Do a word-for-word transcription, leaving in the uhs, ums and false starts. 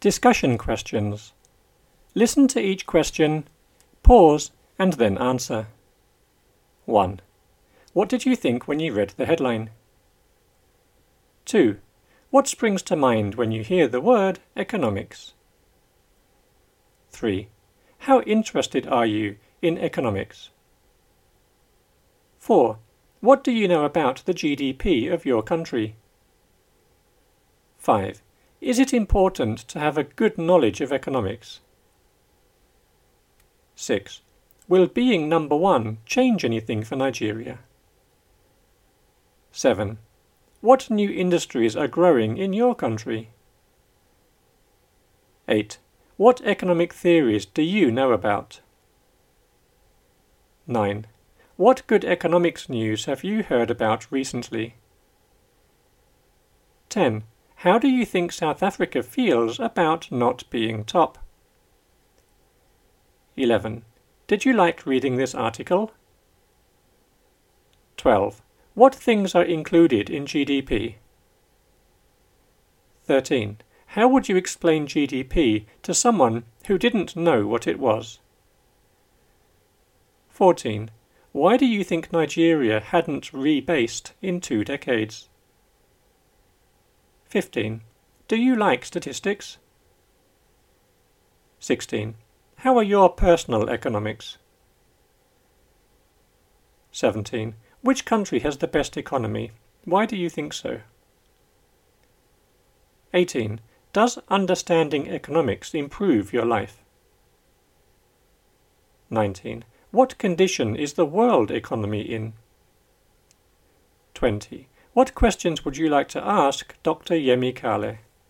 Discussion questions. Listen to each question, pause, and then answer. one. What did you think when you read the headline? two. What springs to mind when you hear the word economics? three. How interested are you in economics? four. What do you know about the G D P of your country? five. Is it important to have a good knowledge of economics? six. Will being number one change anything for Nigeria? seven. What new industries are growing in your country? eight. What economic theories do you know about? nine. What good economics news have you heard about recently? ten. How do you think South Africa feels about not being top? eleven. Did you like reading this article? twelve. What things are included in G D P? thirteen. How would you explain G D P to someone who didn't know what it was? fourteen. Why do you think Nigeria hadn't rebased in two decades? fifteen. Do you like statistics? sixteen. How are your personal economics? seventeen. Which country has the best economy? Why do you think so? eighteen. Does understanding economics improve your life? nineteen. What condition is the world economy in? twenty. What questions would you like to ask Doctor Yemi Kale?